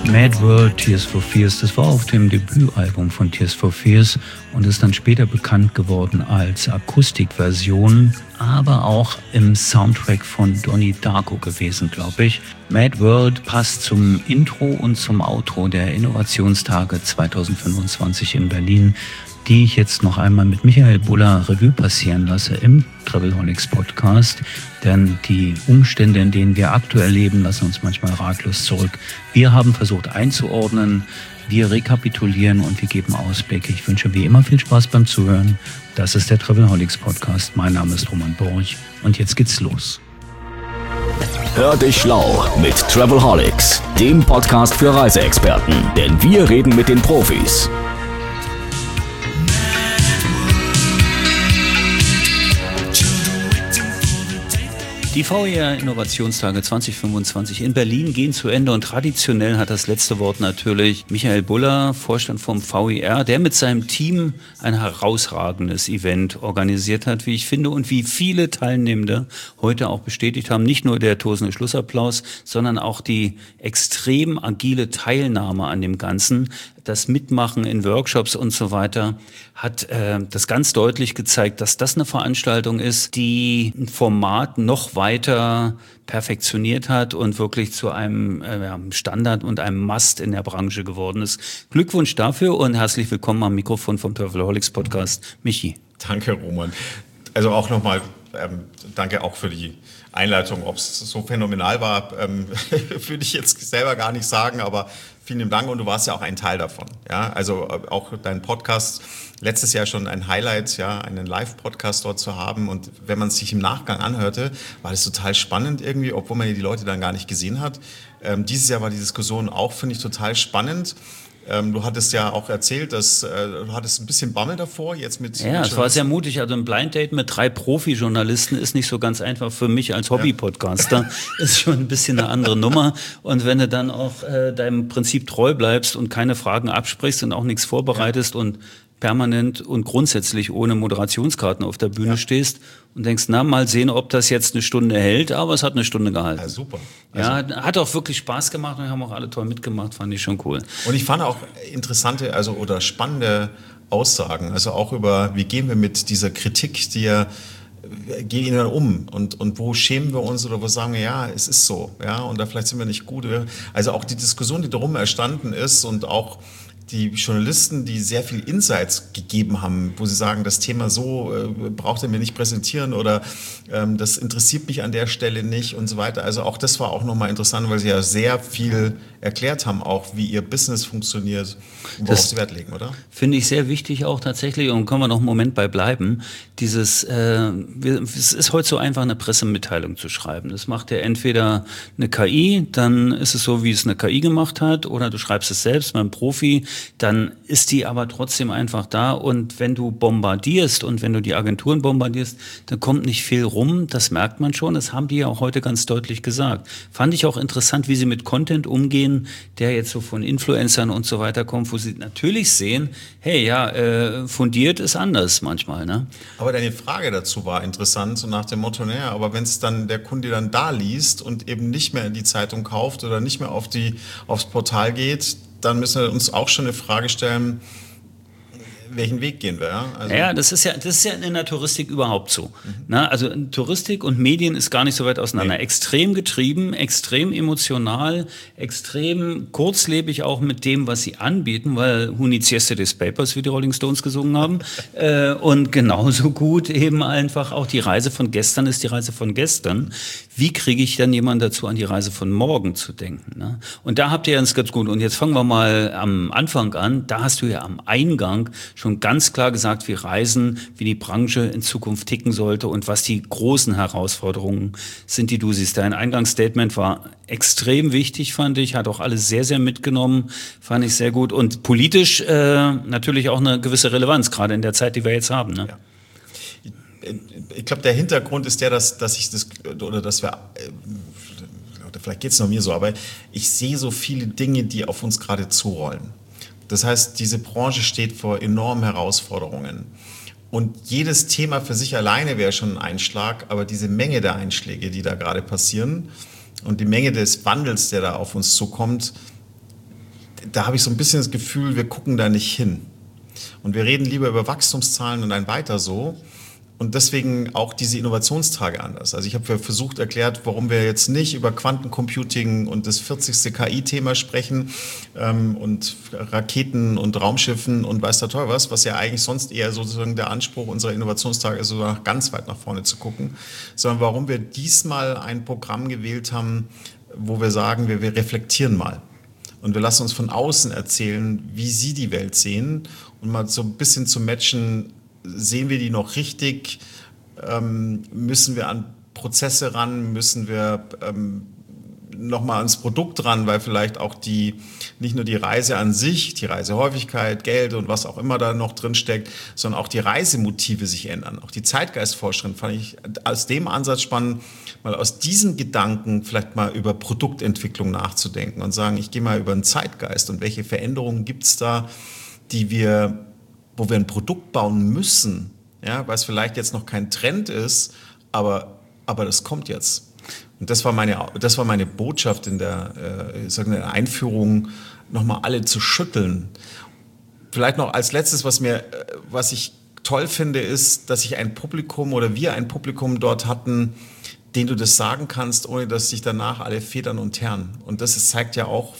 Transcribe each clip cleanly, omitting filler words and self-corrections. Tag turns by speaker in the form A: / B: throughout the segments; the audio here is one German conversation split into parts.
A: Mad World, Tears for Fears, das war auf dem Debütalbum von Tears for Fears und ist dann später bekannt geworden als Akustikversion, aber auch im Soundtrack von Donnie Darko gewesen, glaube ich. Mad World passt zum Intro und zum Outro der Innovationstage 2025 in Berlin, die ich jetzt noch einmal mit Michael Buller Revue passieren lasse im Travelholics Podcast. Denn die Umstände, in denen wir aktuell leben, lassen uns manchmal ratlos zurück. Wir haben versucht einzuordnen, wir rekapitulieren und wir geben Ausblicke. Ich wünsche wie immer viel Spaß beim Zuhören. Das ist der Travelholics Podcast. Mein Name ist Roman Borch und jetzt geht's los.
B: Hör dich schlau mit Travelholics, dem Podcast für Reiseexperten. Denn wir reden mit den Profis.
A: Die VIR Innovationstage 2025 in Berlin gehen zu Ende und traditionell hat das letzte Wort natürlich Michael Buller, Vorstand vom VIR, der mit seinem Team ein herausragendes Event organisiert hat, wie ich finde, und wie viele Teilnehmende heute auch bestätigt haben, nicht nur der tosende Schlussapplaus, sondern auch die extrem agile Teilnahme an dem Ganzen. Das Mitmachen in Workshops und so weiter hat das ganz deutlich gezeigt, dass das eine Veranstaltung ist, die ein Format noch weiter perfektioniert hat und wirklich zu einem Standard und einem Must in der Branche geworden ist. Glückwunsch dafür und herzlich willkommen am Mikrofon vom Travelholics Podcast, Michi.
C: Danke, Roman. Also auch nochmal danke auch für die Einleitung. Ob es so phänomenal war, würde ich jetzt selber gar nicht sagen, aber vielen Dank und du warst ja auch ein Teil davon. Ja? Also auch dein Podcast, letztes Jahr schon ein Highlight, ja, einen Live-Podcast dort zu haben und wenn man es sich im Nachgang anhörte, war das total spannend irgendwie, obwohl man die Leute dann gar nicht gesehen hat. Dieses Jahr war die Diskussion auch, finde ich, total spannend. Du hattest ja auch erzählt, dass du hattest ein bisschen Bammel davor. Jetzt mit
A: ja, es war sehr mutig. Also ein Blind Date mit 3 Profi-Journalisten ist nicht so ganz einfach für mich als Hobby-Podcaster. Ist schon ein bisschen eine andere Nummer. Und wenn du dann auch deinem Prinzip treu bleibst und keine Fragen absprichst und auch nichts vorbereitest und permanent und grundsätzlich ohne Moderationskarten auf der Bühne stehst und denkst, na, mal sehen, ob das jetzt eine Stunde hält, aber es hat eine Stunde gehalten.
C: Ja, super.
A: Also, ja, hat auch wirklich Spaß gemacht und haben auch alle toll mitgemacht, fand ich schon cool.
C: Und ich fand auch interessante, oder spannende Aussagen, also auch über, wie gehen wir mit dieser Kritik, gehen wir um und wo schämen wir uns oder wo sagen wir, ja, es ist so, ja, und da vielleicht sind wir nicht gut. Also auch die Diskussion, die darum entstanden ist und auch die Journalisten, die sehr viel Insights gegeben haben, wo sie sagen, das Thema so braucht er mir nicht präsentieren oder das interessiert mich an der Stelle nicht und so weiter. Also auch das war auch nochmal interessant, weil sie ja sehr viel erklärt haben, auch wie ihr Business funktioniert und worauf sie Wert legen, oder?
A: Finde ich sehr wichtig auch tatsächlich und können wir noch einen Moment bei bleiben. Es ist heute so einfach, eine Pressemitteilung zu schreiben. Das macht ja entweder eine KI, dann ist es so, wie es eine KI gemacht hat, oder du schreibst es selbst mit einem Profi, dann ist die aber trotzdem einfach da und wenn du bombardierst und wenn du die Agenturen bombardierst, dann kommt nicht viel rum, das merkt man schon, das haben die ja auch heute ganz deutlich gesagt. Fand ich auch interessant, wie sie mit Content umgehen, der jetzt so von Influencern und so weiter kommt, wo sie natürlich sehen, hey, ja, fundiert ist anders manchmal, ne?
C: Aber deine Frage dazu war interessant, so nach dem Motto, naja, aber wenn es dann der Kunde dann da liest und eben nicht mehr in die Zeitung kauft oder nicht mehr aufs Portal geht, dann müssen wir uns auch schon eine Frage stellen, welchen Weg gehen wir? Ja,
A: ja, das ist ja in der Touristik überhaupt so. Na, also Touristik und Medien ist gar nicht so weit auseinander. Nee. Extrem getrieben, extrem emotional, extrem kurzlebig auch mit dem, was sie anbieten, weil Who Needs Yesterday's Papers, wie die Rolling Stones gesungen haben. Und genauso gut eben einfach auch die Reise von gestern ist die Reise von gestern. Wie kriege ich dann jemanden dazu, an die Reise von morgen zu denken? Ne? Und da habt ihr ganz gut. Und jetzt fangen wir mal am Anfang an. Da hast du ja am Eingang schon ganz klar gesagt, wie Reisen, wie die Branche in Zukunft ticken sollte und was die großen Herausforderungen sind, die du siehst. Dein Eingangsstatement war extrem wichtig, fand ich, hat auch alles sehr, sehr mitgenommen, fand ich sehr gut. Und politisch natürlich auch eine gewisse Relevanz, gerade in der Zeit, die wir jetzt haben. Ne?
C: Ja. Ich glaube, der Hintergrund ist der, dass vielleicht geht es nur mir so, aber ich sehe so viele Dinge, die auf uns gerade zurollen. Das heißt, diese Branche steht vor enormen Herausforderungen. Und jedes Thema für sich alleine wäre schon ein Einschlag, aber diese Menge der Einschläge, die da gerade passieren und die Menge des Wandels, der da auf uns zukommt, da habe ich so ein bisschen das Gefühl, wir gucken da nicht hin. Und wir reden lieber über Wachstumszahlen und ein weiter so. Und deswegen auch diese Innovationstage anders. Also ich habe versucht erklärt, warum wir jetzt nicht über Quantencomputing und das 40. KI-Thema sprechen und Raketen und Raumschiffen und weiß der Teufel was ja eigentlich sonst eher sozusagen der Anspruch unserer Innovationstage ist, so ganz weit nach vorne zu gucken, sondern warum wir diesmal ein Programm gewählt haben, wo wir sagen, wir reflektieren mal. Und wir lassen uns von außen erzählen, wie sie die Welt sehen und mal so ein bisschen zu matchen, sehen wir die noch richtig? Müssen wir an Prozesse ran? Müssen wir nochmal ans Produkt ran? Weil vielleicht auch nicht nur die Reise an sich, die Reisehäufigkeit, Geld und was auch immer da noch drin steckt, sondern auch die Reisemotive sich ändern. Auch die Zeitgeistforscherin fand ich aus dem Ansatz spannend, mal aus diesem Gedanken vielleicht mal über Produktentwicklung nachzudenken und sagen, ich gehe mal über den Zeitgeist und welche Veränderungen gibt es da, wo wir ein Produkt bauen müssen, ja, weil es vielleicht jetzt noch kein Trend ist, aber das kommt jetzt. Und das war meine Botschaft in der Einführung, nochmal alle zu schütteln. Vielleicht noch als letztes, was ich toll finde, ist, dass wir ein Publikum dort hatten, den du das sagen kannst, ohne dass sich danach alle federn und teeren. Und das zeigt ja auch,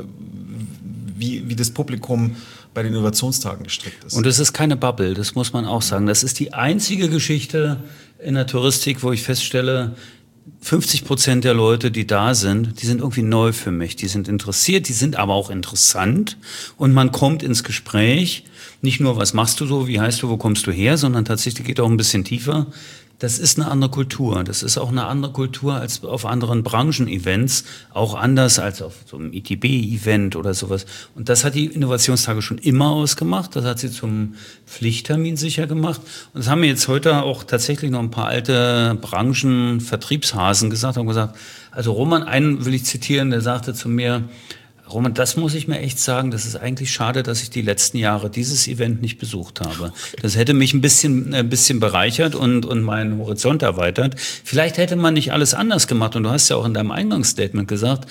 C: wie das Publikum bei den Innovationstagen gestrickt ist.
A: Und es ist keine Bubble, das muss man auch sagen. Das ist die einzige Geschichte in der Touristik, wo ich feststelle, 50% der Leute, die da sind, die sind irgendwie neu für mich. Die sind interessiert, die sind aber auch interessant. Und man kommt ins Gespräch. Nicht nur, was machst du so, wie heißt du, wo kommst du her, sondern tatsächlich geht auch ein bisschen tiefer. Das ist eine andere Kultur. Das ist auch eine andere Kultur als auf anderen Branchen-Events. Auch anders als auf so einem ITB-Event oder sowas. Und das hat die Innovationstage schon immer ausgemacht. Das hat sie zum Pflichttermin sicher gemacht. Und das haben mir jetzt heute auch tatsächlich noch ein paar alte Branchen-Vertriebshasen gesagt. Haben gesagt, also Roman, einen will ich zitieren, der sagte zu mir, Roman, das muss ich mir echt sagen, das ist eigentlich schade, dass ich die letzten Jahre dieses Event nicht besucht habe. Das hätte mich ein bisschen bereichert und meinen Horizont erweitert. Vielleicht hätte man nicht alles anders gemacht. Und du hast ja auch in deinem Eingangsstatement gesagt,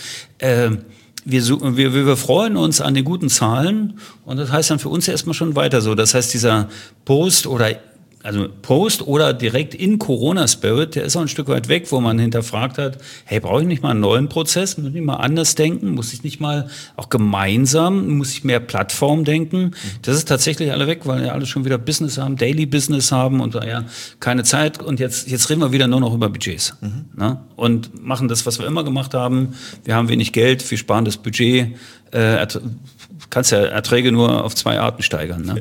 A: wir freuen uns an den guten Zahlen. Und das heißt dann für uns erstmal schon weiter so. Das heißt, dieser Post oder direkt in Corona-Spirit, der ist auch ein Stück weit weg, wo man hinterfragt hat, hey, brauche ich nicht mal einen neuen Prozess? Muss ich mal anders denken? Muss ich nicht mal auch gemeinsam, muss ich mehr Plattform denken? Das ist tatsächlich alle weg, weil ja alle schon wieder Business haben, Daily Business haben und ja keine Zeit. Und jetzt reden wir wieder nur noch über Budgets. Ne? Und machen das, was wir immer gemacht haben. Wir haben wenig Geld, wir sparen das Budget. Kannst ja Erträge nur auf 2 Arten steigern. Ne?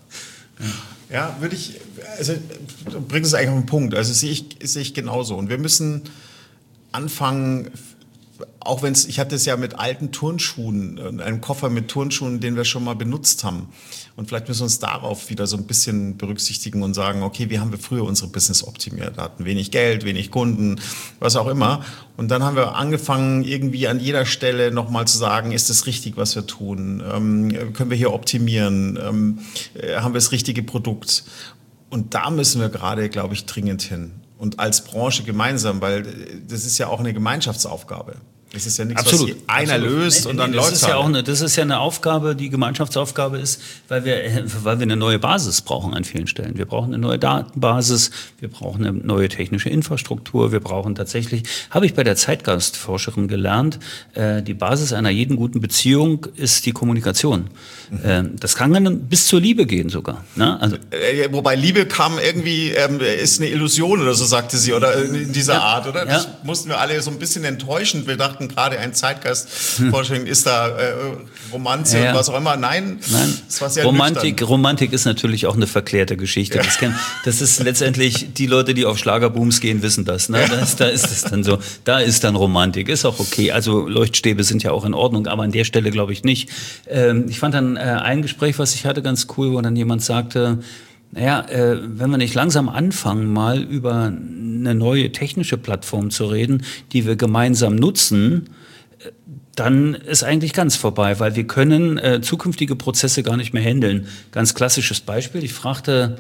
C: Ja, also du bringst es eigentlich auf den Punkt. Also sehe ich genauso. Und wir müssen anfangen, auch wenn ich hatte es ja mit alten Turnschuhen, einem Koffer mit Turnschuhen, den wir schon mal benutzt haben. Und vielleicht müssen wir uns darauf wieder so ein bisschen berücksichtigen und sagen, okay, wie haben wir früher unsere Business optimiert? Wir hatten wenig Geld, wenig Kunden, was auch immer. Und dann haben wir angefangen, irgendwie an jeder Stelle nochmal zu sagen, ist das richtig, was wir tun? Können wir hier optimieren? Haben wir das richtige Produkt? Und da müssen wir gerade, glaube ich, dringend hin. Und als Branche gemeinsam, weil das ist ja auch eine Gemeinschaftsaufgabe. Das ist ja nichts,
A: Absolut.
C: was einer löst und dann läuft es halt.
A: Das ist ja eine Aufgabe, die Gemeinschaftsaufgabe ist, weil wir eine neue Basis brauchen an vielen Stellen. Wir brauchen eine neue Datenbasis, wir brauchen eine neue technische Infrastruktur, wir brauchen tatsächlich, habe ich bei der Zeitgeistforscherin gelernt, die Basis einer jeden guten Beziehung ist die Kommunikation. Das kann dann bis zur Liebe gehen sogar. Ne? Also,
C: wobei Liebe kam irgendwie, ist eine Illusion oder so, sagte sie, oder in dieser Art, oder? Das mussten wir alle so ein bisschen enttäuschen. Wir dachten gerade, ein Zeitgeistforschung ist da Romanze und was auch immer. Nein. Das war sehr nüchtern.
A: Romantik ist natürlich auch eine verklärte Geschichte. Das ist letztendlich, die Leute, die auf Schlagerbooms gehen, wissen das. Ne? Da ist es dann so. Da ist dann Romantik. Ist auch okay. Also Leuchtstäbe sind ja auch in Ordnung, aber an der Stelle glaube ich nicht. Ich fand dann ein Gespräch, was ich hatte, ganz cool, wo dann jemand sagte, naja, wenn wir nicht langsam anfangen, mal über eine neue technische Plattform zu reden, die wir gemeinsam nutzen, dann ist eigentlich ganz vorbei, weil wir können zukünftige Prozesse gar nicht mehr handeln. Ganz klassisches Beispiel, ich fragte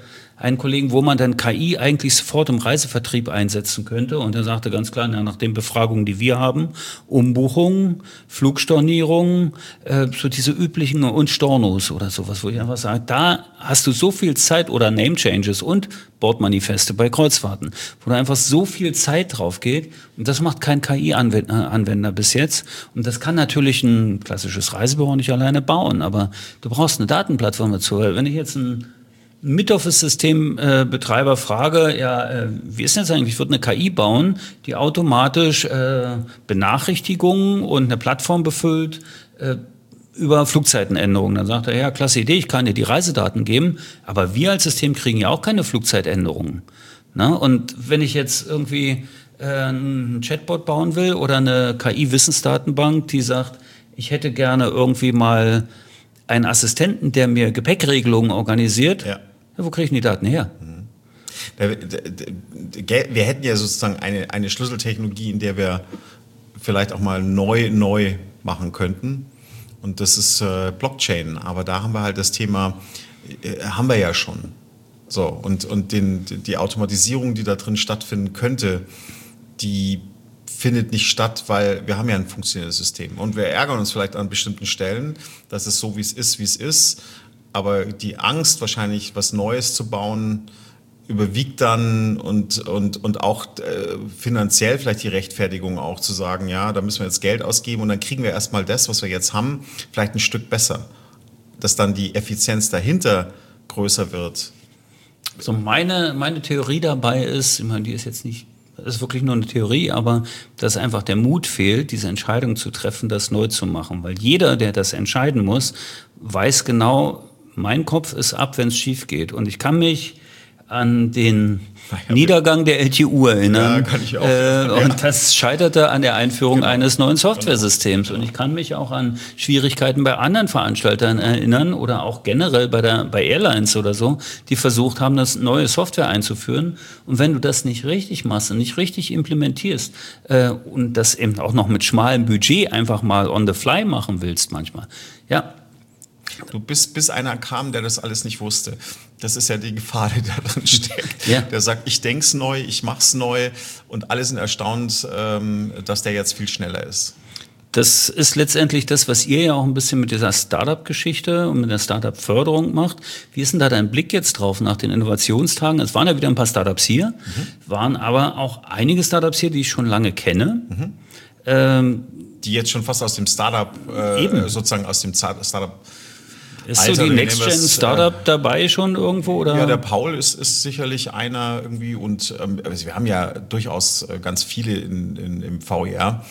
A: einen Kollegen, wo man dann KI eigentlich sofort im Reisevertrieb einsetzen könnte. Und er sagte ganz klar, nach den Befragungen, die wir haben, Umbuchungen, Flugstornierungen, so diese üblichen und Stornos oder sowas, wo ich einfach sage, da hast du so viel Zeit oder Name Changes und Bordmanifeste bei Kreuzfahrten, wo da einfach so viel Zeit drauf geht. Und das macht kein KI-Anwender bis jetzt. Und das kann natürlich ein klassisches Reisebüro nicht alleine bauen, aber du brauchst eine Datenplattform dazu. Weil wenn ich jetzt ein Mid-Office-System-Betreiber frage, wie ist denn das eigentlich? Ich würde eine KI bauen, die automatisch Benachrichtigungen und eine Plattform befüllt über Flugzeitenänderungen. Dann sagt er, ja, klasse Idee, ich kann dir die Reisedaten geben, aber wir als System kriegen ja auch keine Flugzeitänderungen. Na? Und wenn ich jetzt irgendwie einen Chatbot bauen will oder eine KI-Wissensdatenbank, die sagt, ich hätte gerne irgendwie mal einen Assistenten, der mir Gepäckregelungen organisiert, wo kriege ich denn die Daten her?
C: Wir hätten ja sozusagen eine Schlüsseltechnologie, in der wir vielleicht auch mal neu machen könnten. Und das ist Blockchain. Aber da haben wir halt das Thema, haben wir ja schon. So, und die Automatisierung, die da drin stattfinden könnte, die findet nicht statt, weil wir haben ja ein funktionierendes System. Und wir ärgern uns vielleicht an bestimmten Stellen, dass es so, wie es ist. Aber die Angst, wahrscheinlich was Neues zu bauen, überwiegt dann und auch finanziell vielleicht die Rechtfertigung auch zu sagen, ja, da müssen wir jetzt Geld ausgeben und dann kriegen wir erstmal das, was wir jetzt haben, vielleicht ein Stück besser. Dass dann die Effizienz dahinter größer wird.
A: So meine Theorie dabei ist, ich meine, die ist jetzt nicht, das ist wirklich nur eine Theorie, aber dass einfach der Mut fehlt, diese Entscheidung zu treffen, das neu zu machen. Weil jeder, der das entscheiden muss, weiß genau, mein Kopf ist ab, wenn es schief geht. Und ich kann mich an den Niedergang der LTU erinnern.
C: Ja, kann ich auch.
A: Und das scheiterte an der Einführung eines neuen Softwaresystems. Und ich kann mich auch an Schwierigkeiten bei anderen Veranstaltern erinnern oder auch generell bei Airlines oder so, die versucht haben, das neue Software einzuführen. Und wenn du das nicht richtig machst und nicht richtig implementierst und das eben auch noch mit schmalem Budget einfach mal on the fly machen willst manchmal, ja.
C: Du bis einer kam, der das alles nicht wusste. Das ist ja die Gefahr, die da drin steckt. Ja. Der sagt, ich denk's neu, ich mach's neu und alle sind erstaunt, dass der jetzt viel schneller ist.
A: Das ist letztendlich das, was ihr ja auch ein bisschen mit dieser Startup-Geschichte und mit der Startup-Förderung macht. Wie ist denn da dein Blick jetzt drauf nach den Innovationstagen? Es waren ja wieder ein paar Startups hier, waren aber auch einige Startups hier, die ich schon lange kenne.
C: Die jetzt schon fast aus dem Startup, sozusagen aus dem Startup.
A: Ist so die Next-Gen-Startup dabei schon irgendwo? Oder?
C: Ja, der Paul ist sicherlich einer irgendwie und also wir haben ja durchaus ganz viele im VR.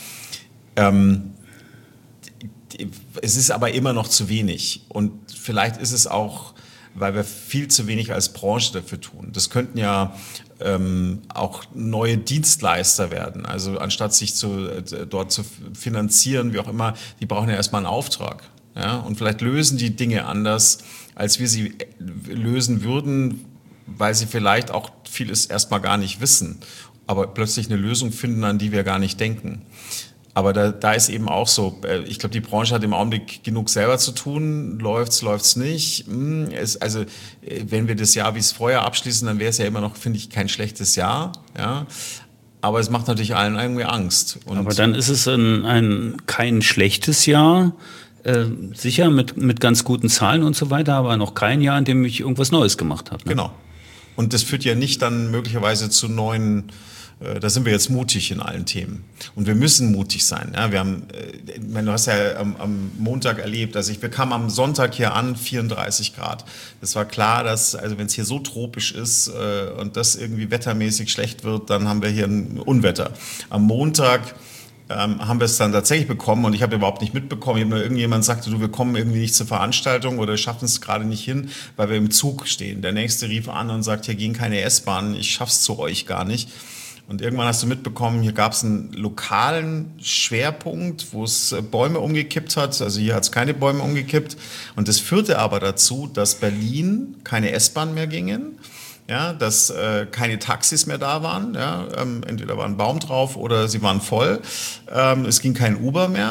C: Es ist aber immer noch zu wenig und vielleicht ist es auch, weil wir viel zu wenig als Branche dafür tun. Das könnten ja auch neue Dienstleister werden. Also anstatt sich dort zu finanzieren, wie auch immer, die brauchen ja erstmal einen Auftrag. Ja, und vielleicht lösen die Dinge anders, als wir sie lösen würden, weil sie vielleicht auch vieles erstmal gar nicht wissen, aber plötzlich eine Lösung finden, an die wir gar nicht denken. Aber da ist eben auch so, ich glaube, die Branche hat im Augenblick genug selber zu tun, läuft's nicht. Also wenn wir das Jahr wie es vorher abschließen, dann wäre es ja immer noch, finde ich, kein schlechtes Jahr. Ja. Aber es macht natürlich allen irgendwie Angst. Und
A: aber dann ist es kein schlechtes Jahr. Sicher mit ganz guten Zahlen und so weiter, aber noch kein Jahr, in dem ich irgendwas Neues gemacht habe. Ne?
C: Genau. Und das führt ja nicht dann möglicherweise zu neuen, da sind wir jetzt mutig in allen Themen. Und wir müssen mutig sein. Ja, du hast ja am Montag erlebt, wir kamen am Sonntag hier an, 34 Grad. Es war klar, dass, also wenn es hier so tropisch ist und das irgendwie wettermäßig schlecht wird, dann haben wir hier ein Unwetter. Am Montag haben wir es dann tatsächlich bekommen und ich habe überhaupt nicht mitbekommen. Irgendjemand sagte, wir kommen irgendwie nicht zur Veranstaltung oder schaffen es gerade nicht hin, weil wir im Zug stehen. Der Nächste rief an und sagt, hier gehen keine S-Bahnen, ich schaff's zu euch gar nicht. Und irgendwann hast du mitbekommen, hier gab es einen lokalen Schwerpunkt, wo es Bäume umgekippt hat. Also hier hat es keine Bäume umgekippt. Und das führte aber dazu, dass Berlin keine S-Bahn mehr gingen. Ja, dass keine Taxis mehr da waren. Ja, entweder war ein Baum drauf oder sie waren voll. Es ging kein Uber mehr.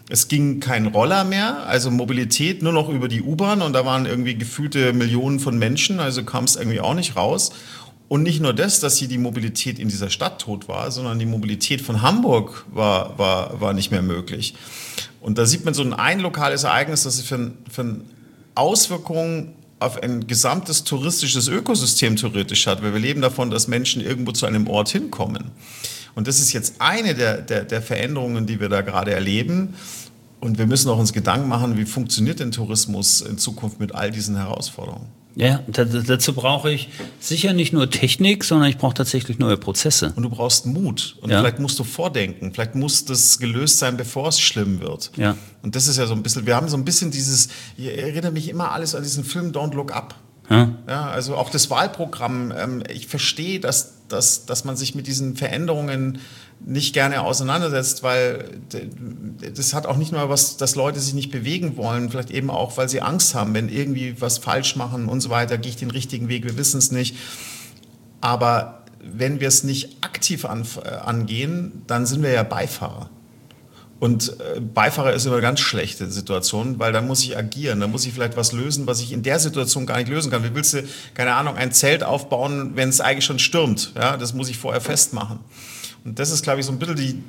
C: Es ging kein Roller mehr, also Mobilität nur noch über die U-Bahn und da waren irgendwie gefühlte Millionen von Menschen, also kam es irgendwie auch nicht raus. Und nicht nur das, dass hier die Mobilität in dieser Stadt tot war, sondern die Mobilität von Hamburg war nicht mehr möglich. Und da sieht man so ein lokales Ereignis, das für Auswirkungen auf ein gesamtes touristisches Ökosystem theoretisch hat, weil wir leben davon, dass Menschen irgendwo zu einem Ort hinkommen. Und das ist jetzt eine der Veränderungen, die wir da gerade erleben. Und wir müssen auch uns Gedanken machen, wie funktioniert denn Tourismus in Zukunft mit all diesen Herausforderungen?
A: Ja, dazu brauche ich sicher nicht nur Technik, sondern ich brauche tatsächlich neue Prozesse.
C: Und du brauchst Mut. Und vielleicht musst du vordenken. Vielleicht muss das gelöst sein, bevor es schlimm wird.
A: Ja.
C: Und das ist ja so ein bisschen, wir haben so ein bisschen dieses, ich erinnere mich immer alles an diesen Film Don't Look Up. Ja, also auch das Wahlprogramm. Ich verstehe, dass man sich mit diesen Veränderungen nicht gerne auseinandersetzt, weil das hat auch nicht nur was, dass Leute sich nicht bewegen wollen, vielleicht eben auch, weil sie Angst haben, wenn irgendwie was falsch machen und so weiter, gehe ich den richtigen Weg, wir wissen es nicht. Aber wenn wir es nicht aktiv angehen, dann sind wir ja Beifahrer. Und Beifahrer ist immer eine ganz schlechte Situation, weil dann muss ich agieren, dann muss ich vielleicht was lösen, was ich in der Situation gar nicht lösen kann. Wie willst du, keine Ahnung, ein Zelt aufbauen, wenn es eigentlich schon stürmt? Ja, das muss ich vorher festmachen. Und das ist, glaube ich, so ein bisschen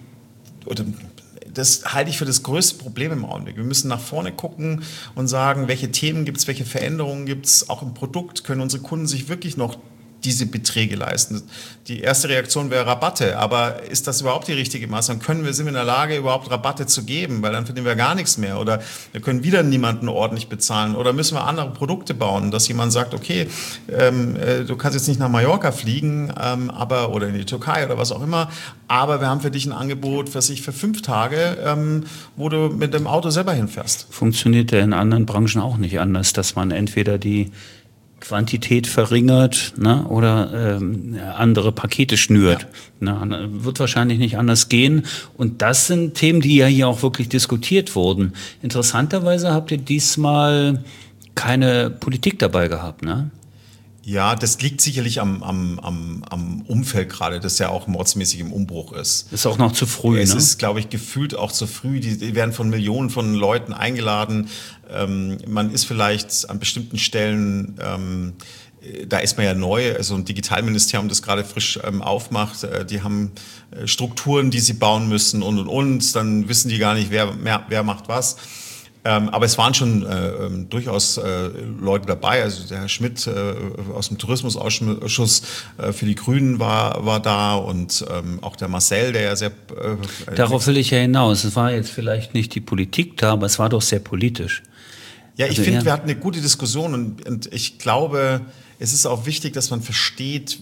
C: das halte ich für das größte Problem im Augenblick. Wir müssen nach vorne gucken und sagen, welche Themen gibt es, welche Veränderungen gibt es, auch im Produkt, können unsere Kunden sich wirklich noch diese Beträge leisten. Die erste Reaktion wäre Rabatte, aber ist das überhaupt die richtige Maßnahme? Sind wir in der Lage, überhaupt Rabatte zu geben? Weil dann verdienen wir gar nichts mehr oder wir können wieder niemanden ordentlich bezahlen oder müssen wir andere Produkte bauen, dass jemand sagt, okay, du kannst jetzt nicht nach Mallorca fliegen, oder in die Türkei oder was auch immer, aber wir haben für dich ein Angebot, für 5 Tage, wo du mit dem Auto selber hinfährst.
A: Funktioniert ja in anderen Branchen auch nicht anders, dass man entweder die Quantität verringert, ne, oder andere Pakete schnürt. Ja. Ne, wird wahrscheinlich nicht anders gehen. Und das sind Themen, die ja hier auch wirklich diskutiert wurden. Interessanterweise habt ihr diesmal keine Politik dabei gehabt, ne?
C: Ja, das liegt sicherlich am Umfeld gerade, das ja auch mordsmäßig im Umbruch ist.
A: Ist auch noch zu früh,
C: Es ist, glaube ich, gefühlt auch zu früh. Die werden von Millionen von Leuten eingeladen. Man ist vielleicht an bestimmten Stellen, da ist man ja neu, also ein Digitalministerium, das gerade frisch aufmacht. Die haben Strukturen, die sie bauen müssen und. Dann wissen die gar nicht, wer macht was. Aber es waren schon durchaus Leute dabei. Also der Herr Schmidt aus dem Tourismusausschuss für die Grünen war da und auch der Marcel, der ja sehr...
A: Darauf will ich ja hinaus. Es war jetzt vielleicht nicht die Politik da, aber es war doch sehr politisch.
C: Ja, ich finde, wir hatten eine gute Diskussion und ich glaube, es ist auch wichtig, dass man versteht,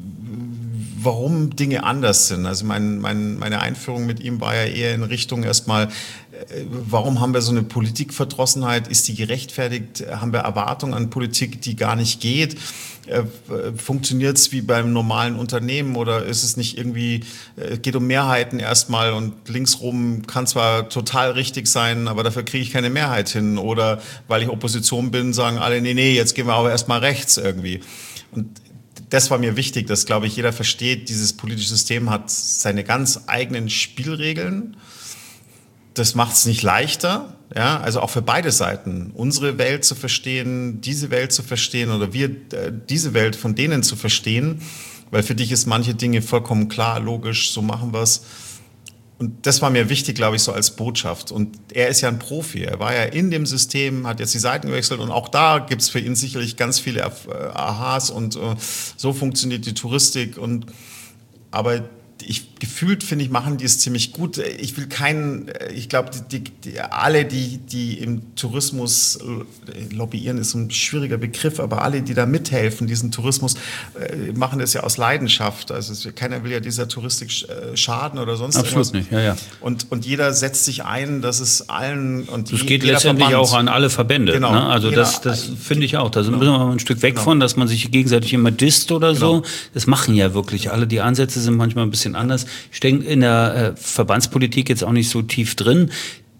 C: warum Dinge anders sind. Also meine Einführung mit ihm war ja eher in Richtung erstmal, warum haben wir so eine Politikverdrossenheit? Ist die gerechtfertigt? Haben wir Erwartungen an Politik, die gar nicht geht? Funktioniert es wie beim normalen Unternehmen oder ist es nicht irgendwie, geht um Mehrheiten erstmal und linksrum kann zwar total richtig sein, aber dafür kriege ich keine Mehrheit hin. Oder weil ich Opposition bin, sagen alle, nee, jetzt gehen wir aber erstmal rechts irgendwie. Und das war mir wichtig, dass, glaube ich, jeder versteht, dieses politische System hat seine ganz eigenen Spielregeln. Das macht es nicht leichter, ja, also auch für beide Seiten, unsere Welt zu verstehen, diese Welt zu verstehen oder wir diese Welt von denen zu verstehen, weil für dich ist manche Dinge vollkommen klar, logisch, so machen wir es. Und das war mir wichtig, glaube ich, so als Botschaft. Und er ist ja ein Profi, er war ja in dem System, hat jetzt die Seiten gewechselt und auch da gibt es für ihn sicherlich ganz viele Aha's und so funktioniert die Touristik. Aber gefühlt, finde ich, machen die es ziemlich gut. Ich glaube, alle, die im Tourismus lobbyieren, ist ein schwieriger Begriff, aber alle, die da mithelfen, diesen Tourismus, machen das ja aus Leidenschaft. Also keiner will ja dieser Touristik schaden oder sonst
A: Absolut
C: irgendwas.
A: Nicht, ja. Und
C: jeder setzt sich ein, dass es allen und
A: das geht letztendlich Verband, auch an alle Verbände.
C: Genau,
A: ne? Also das finde ich auch. Da sind wir mal ein Stück weg von, dass man sich gegenseitig immer disst oder so. Das machen ja wirklich alle. Die Ansätze sind manchmal ein bisschen anders. Ich denke in der Verbandspolitik jetzt auch nicht so tief drin.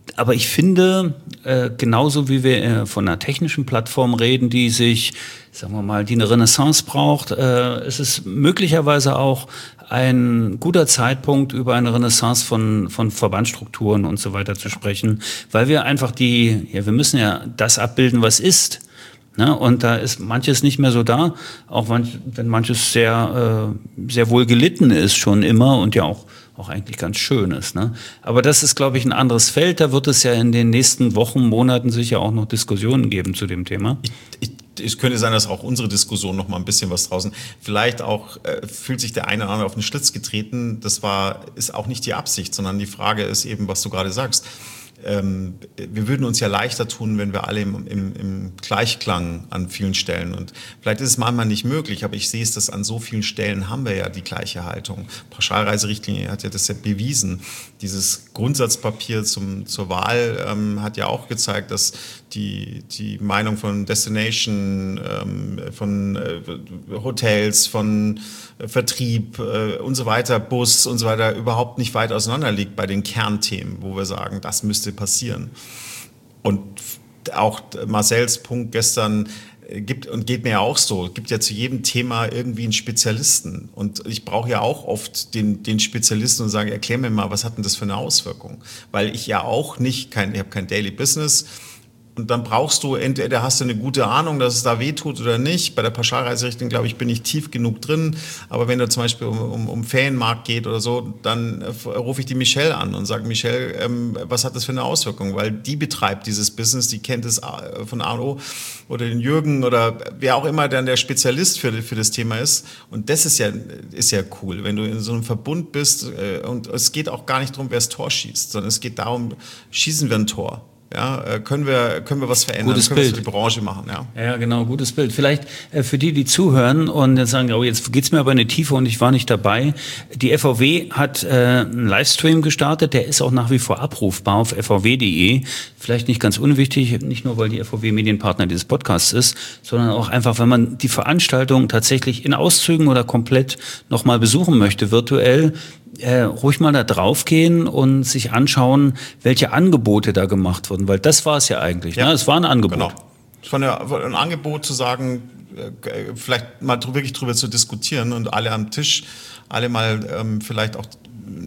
A: Aber ich finde, genauso wie wir von einer technischen Plattform reden, die sich, sagen wir mal, die eine Renaissance braucht, ist es möglicherweise auch ein guter Zeitpunkt, über eine Renaissance von Verbandsstrukturen und so weiter zu sprechen, weil wir einfach wir müssen ja das abbilden, was ist. Ne? Und da ist manches nicht mehr so da, auch wenn manches sehr wohl gelitten ist schon immer und ja auch eigentlich ganz schön ist. Ne? Aber das ist, glaube ich, ein anderes Feld. Da wird es ja in den nächsten Wochen, Monaten sicher auch noch Diskussionen geben zu dem Thema.
C: Es könnte sein, dass auch unsere Diskussion noch mal ein bisschen was draußen. Vielleicht auch fühlt sich der eine oder andere auf den Schlitz getreten. Ist auch nicht die Absicht, sondern die Frage ist eben, was du gerade sagst. Wir würden uns ja leichter tun, wenn wir alle im Gleichklang an vielen Stellen. Und vielleicht ist es manchmal nicht möglich, aber ich sehe es, dass an so vielen Stellen haben wir ja die gleiche Haltung. Pauschalreiserichtlinie hat ja das ja bewiesen. Dieses Grundsatzpapier zur Wahl hat ja auch gezeigt, dass die Meinung von Destination, von Hotels, von Vertrieb und so weiter, Bus und so weiter überhaupt nicht weit auseinander liegt bei den Kernthemen, wo wir sagen, das müsste passieren. Und auch Marcells Punkt gestern geht mir ja auch so, gibt ja zu jedem Thema irgendwie einen Spezialisten. Und ich brauche ja auch oft den Spezialisten und sage, erklär mir mal, was hat denn das für eine Auswirkung? Weil ich ja auch ich habe kein Daily Business. Und dann brauchst du, entweder hast du eine gute Ahnung, dass es da wehtut oder nicht. Bei der Pauschalreiserichtlinie, glaube ich, bin ich tief genug drin. Aber wenn du zum Beispiel um Ferienmarkt geht oder so, dann rufe ich die Michelle an und sage, Michelle, was hat das für eine Auswirkung? Weil die betreibt dieses Business, die kennt es von A und O. Oder den Jürgen oder wer auch immer dann der Spezialist für das Thema ist. Und das ist ja cool, wenn du in so einem Verbund bist. Und es geht auch gar nicht darum, wer das Tor schießt, sondern es geht darum, schießen wir ein Tor? Ja, können wir was verändern?
A: Gutes
C: können wir
A: Bild.
C: für die Branche machen?
A: Ja, genau, gutes Bild. Vielleicht für die zuhören und jetzt sagen, oh, jetzt geht's mir aber in die Tiefe und ich war nicht dabei. Die FVW hat einen Livestream gestartet, der ist auch nach wie vor abrufbar auf fvw.de. Vielleicht nicht ganz unwichtig, nicht nur, weil die FVW Medienpartner dieses Podcasts ist, sondern auch einfach, wenn man die Veranstaltung tatsächlich in Auszügen oder komplett nochmal besuchen möchte, virtuell, ruhig mal da drauf gehen und sich anschauen, welche Angebote da gemacht wurden, weil das war es ja eigentlich. Ja, ne? Es war ein Angebot.
C: Genau. Es war ein Angebot zu sagen, vielleicht mal wirklich drüber zu diskutieren und alle am Tisch, alle mal vielleicht auch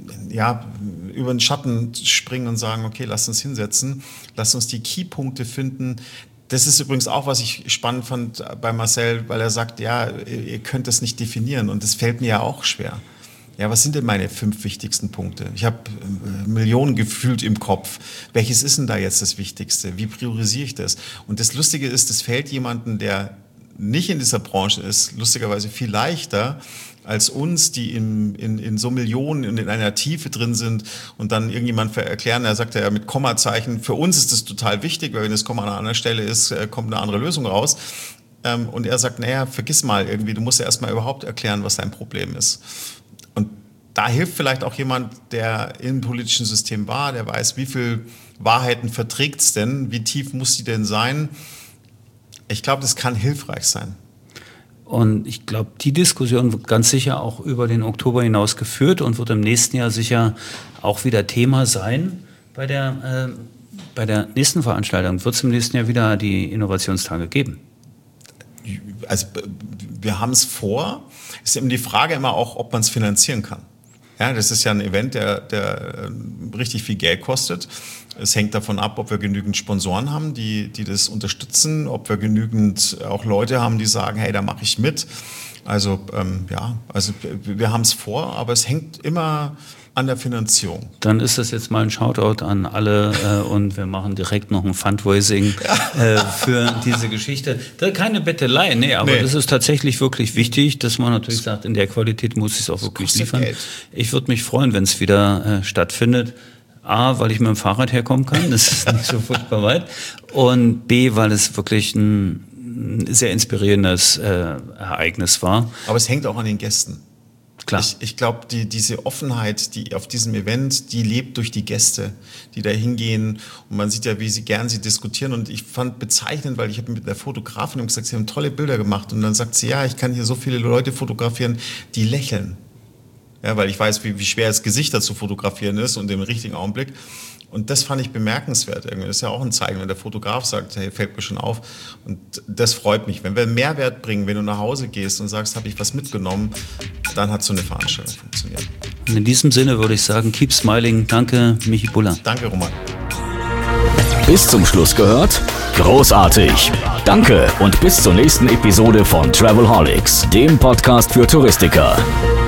C: über den Schatten springen und sagen, okay, lasst uns hinsetzen, lasst uns die Keypunkte finden. Das ist übrigens auch, was ich spannend fand bei Marcel, weil er sagt, ja, ihr könnt das nicht definieren und das fällt mir ja auch schwer. Ja, was sind denn meine 5 wichtigsten Punkte? Ich habe Millionen gefühlt im Kopf. Welches ist denn da jetzt das Wichtigste? Wie priorisiere ich das? Und das Lustige ist, das fällt jemandem, der nicht in dieser Branche ist, lustigerweise viel leichter als uns, die in so Millionen und in einer Tiefe drin sind und dann irgendjemand erklären, er sagt ja mit Kommazeichen, für uns ist das total wichtig, weil wenn das Komma an einer anderen Stelle ist, kommt eine andere Lösung raus. Und er sagt, naja, vergiss mal irgendwie, du musst ja erstmal überhaupt erklären, was dein Problem ist. Und da hilft vielleicht auch jemand, der im politischen System war, der weiß, wie viel Wahrheiten verträgt es denn, wie tief muss sie denn sein. Ich glaube, das kann hilfreich sein.
A: Und ich glaube, die Diskussion wird ganz sicher auch über den Oktober hinaus geführt und wird im nächsten Jahr sicher auch wieder Thema sein. Bei der nächsten Veranstaltung wird es im nächsten Jahr wieder die Innovationstage geben.
C: Also wir haben es vor. Es ist eben die Frage immer auch, ob man es finanzieren kann. Ja, das ist ja ein Event, der richtig viel Geld kostet. Es hängt davon ab, ob wir genügend Sponsoren haben, die das unterstützen, ob wir genügend auch Leute haben, die sagen, hey, da mache ich mit. Also wir haben es vor, aber es hängt immer an der Finanzierung.
A: Dann ist das jetzt mal ein Shoutout an alle und wir machen direkt noch ein Fundraising für diese Geschichte. Keine Bettelei, aber das ist tatsächlich wirklich wichtig, dass man natürlich sagt, in der Qualität muss ich es auch wirklich liefern. Geld. Ich würde mich freuen, wenn es wieder stattfindet. A, weil ich mit dem Fahrrad herkommen kann, das ist nicht so furchtbar weit. Und B, weil es wirklich ein sehr inspirierendes Ereignis war.
C: Aber es hängt auch an den Gästen.
A: Klar.
C: Ich glaube, diese Offenheit, die auf diesem Event, die lebt durch die Gäste, die da hingehen. Und man sieht ja, wie gern sie diskutieren. Und ich fand bezeichnend, weil ich habe mit der Fotografin gesagt, sie haben tolle Bilder gemacht. Und dann sagt sie, ja, ich kann hier so viele Leute fotografieren, die lächeln. Ja, weil ich weiß, wie schwer es Gesichter zu fotografieren ist und im richtigen Augenblick. Und das fand ich bemerkenswert irgendwie. Das ist ja auch ein Zeichen, wenn der Fotograf sagt, hey, fällt mir schon auf. Und das freut mich. Wenn wir Mehrwert bringen, wenn du nach Hause gehst und sagst, habe ich was mitgenommen, dann hat so eine Veranstaltung funktioniert.
A: Und in diesem Sinne würde ich sagen, keep smiling. Danke, Michi Buller.
C: Danke, Roman.
B: Bis zum Schluss gehört? Großartig! Danke und bis zur nächsten Episode von Travelholics, dem Podcast für Touristiker.